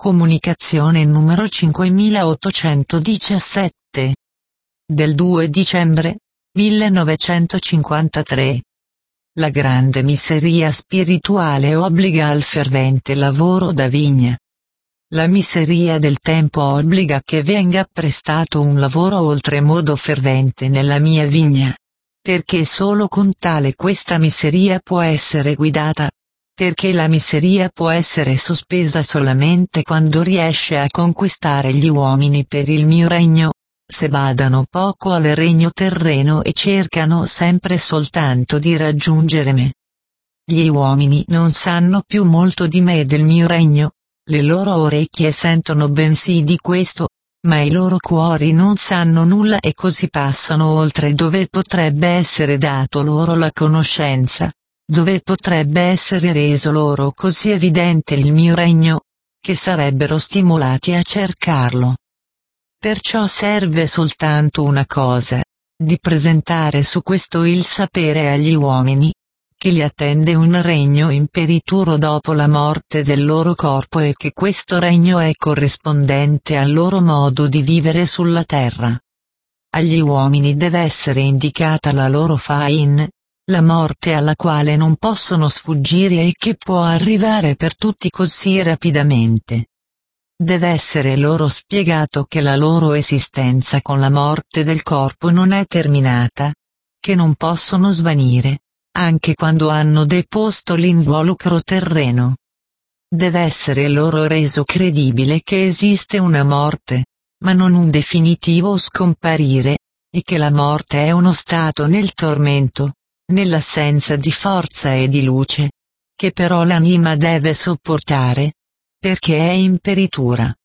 Comunicazione numero 5817. Del 2 dicembre 1953. La grande miseria spirituale obbliga al fervente lavoro da vigna. La miseria del tempo obbliga che venga prestato un lavoro oltremodo fervente nella mia vigna. Perché solo con tale questa miseria può essere guidata. Perché la miseria può essere sospesa solamente quando riesce a conquistare gli uomini per il mio regno. Se badano poco al regno terreno e cercano sempre soltanto di raggiungere me. Gli uomini non sanno più molto di me e del mio regno. Le loro orecchie sentono bensì di questo, ma i loro cuori non sanno nulla e così passano oltre dove potrebbe essere dato loro la conoscenza, dove potrebbe essere reso loro così evidente il mio regno, che sarebbero stimolati a cercarlo. Perciò serve soltanto una cosa, di presentare su questo il sapere agli uomini, che li attende un regno imperituro dopo la morte del loro corpo e che questo regno è corrispondente al loro modo di vivere sulla terra. Agli uomini deve essere indicata la loro fain, la morte alla quale non possono sfuggire e che può arrivare per tutti così rapidamente. Deve essere loro spiegato che la loro esistenza con la morte del corpo non è terminata, che non possono svanire, anche quando hanno deposto l'involucro terreno. Deve essere loro reso credibile che esiste una morte, ma non un definitivo scomparire, e che la morte è uno stato nel tormento, nell'assenza di forza e di luce, che però l'anima deve sopportare, perché è imperitura.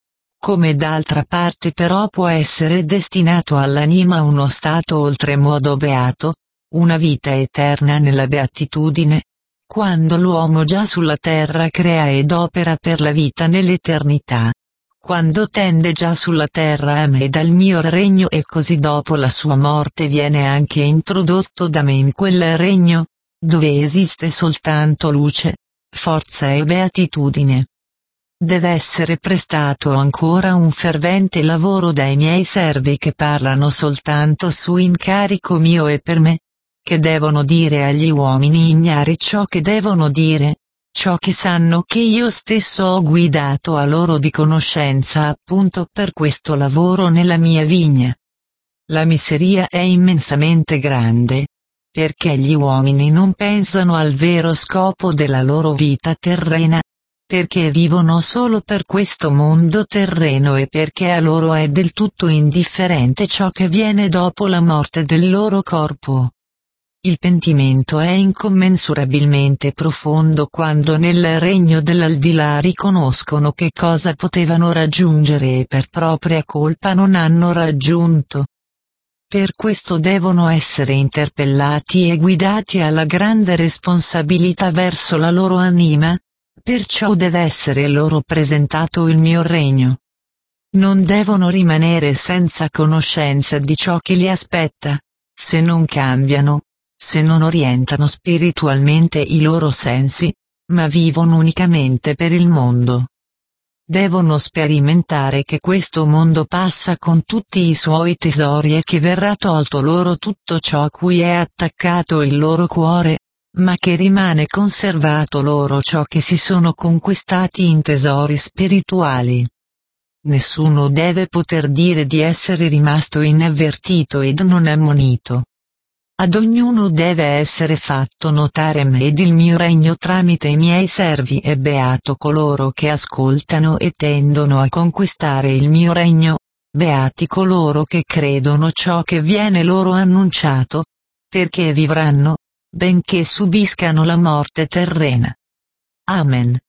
Come d'altra parte però può essere destinato all'anima uno stato oltremodo beato, una vita eterna nella beatitudine, quando l'uomo già sulla terra crea ed opera per la vita nell'eternità, quando tende già sulla terra a me e dal mio regno e così dopo la sua morte viene anche introdotto da me in quel regno, dove esiste soltanto luce, forza e beatitudine. Deve essere prestato ancora un fervente lavoro dai miei servi che parlano soltanto su incarico mio e per me, che devono dire agli uomini ignari ciò che devono dire, ciò che sanno che io stesso ho guidato a loro di conoscenza appunto per questo lavoro nella mia vigna. La miseria è immensamente grande, perché gli uomini non pensano al vero scopo della loro vita terrena, perché vivono solo per questo mondo terreno e perché a loro è del tutto indifferente ciò che viene dopo la morte del loro corpo. Il pentimento è incommensurabilmente profondo quando nel regno dell'aldilà riconoscono che cosa potevano raggiungere e per propria colpa non hanno raggiunto. Per questo devono essere interpellati e guidati alla grande responsabilità verso la loro anima, perciò deve essere loro presentato il mio regno. Non devono rimanere senza conoscenza di ciò che li aspetta, se non cambiano, se non orientano spiritualmente i loro sensi, ma vivono unicamente per il mondo. Devono sperimentare che questo mondo passa con tutti i suoi tesori e che verrà tolto loro tutto ciò a cui è attaccato il loro cuore, ma che rimane conservato loro ciò che si sono conquistati in tesori spirituali. Nessuno deve poter dire di essere rimasto inavvertito ed non ammonito. Ad ognuno deve essere fatto notare me ed il mio regno tramite i miei servi e beato coloro che ascoltano e tendono a conquistare il mio regno, beati coloro che credono ciò che viene loro annunciato, perché vivranno, benché subiscano la morte terrena. Amen.